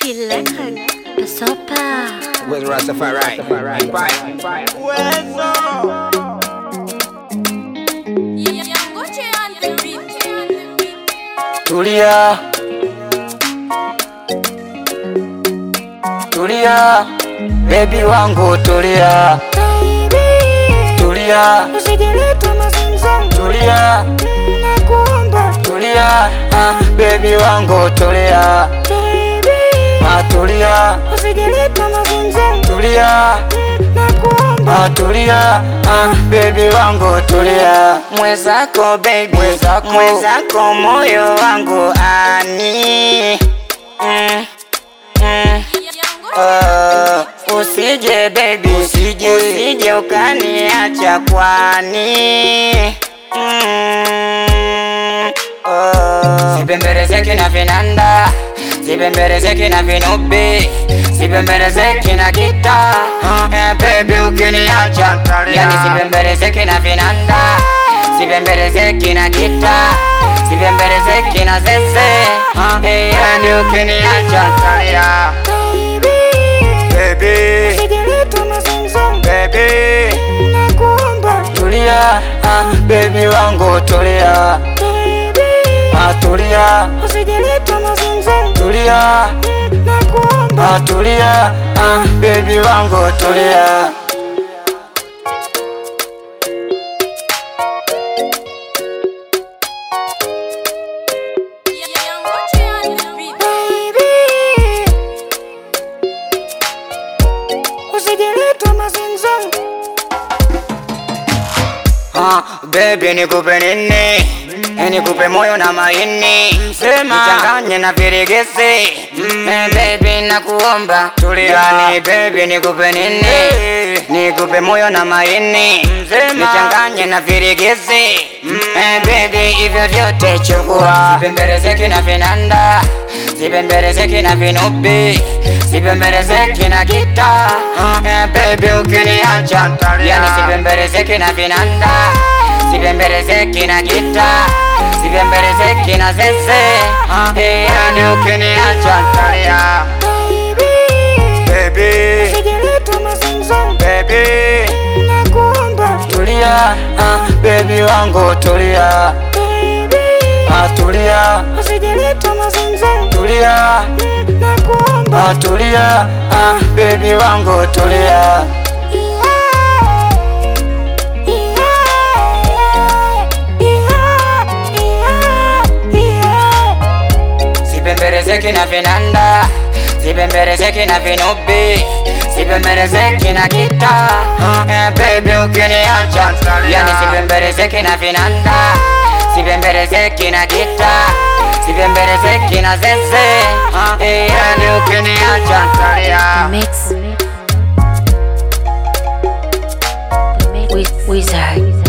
Electric, Pasopa. With Rastafari. Tulia, tulia, baby wangu tulia, tulia, tulia, tulia, baby wangu tulia, tulia, tulia, tulia, baby wangu tulia. Mwezako baby, mwezako moyo wangu ani usije baby, usije ukaniacha kwani sibembelezeki na vinanda, sibembelezeki na vinubi, sibembelezeki na gita, baby ukiniacha yani sibembelezeki na vinanda, sibembelezeki na gita, sibembelezeki na zeze, yani ukiniacha talia. Baby, baby, tulia, baby wangu tulia, tulia, tulia, tulia, baby wangu tulia. Baby nikupe nini? Nikupe moyo na maini, nichanganye na virigisi, baby nakuomba tulia. Baby nikupe nini? Nikupe moyo na maini, nichanganye na virigisi, baby hivyo vyote chukua. Sibembelezeki na vinanda, sibembelezeki na vinubi, sibembelezeki na gita, baby ukiniacha yani sibembelezeki na vinanda, sibembelezeki na gita, sibembelezeki na zeze, yani ukiniacha talia. Baby, baby, tulia, baby wangu tulia, tulia, tulia, tulia, baby wangu tulia. Sibembelezeki na vinanda, sibembelezeki na vinubi, sibembelezeki na gita, baby ukiniacha yani sibembelezeki na vinanda, sibembelezeki na gita, sibembelezeki na zeze, yani ukiniacha talia. Mix Wizard.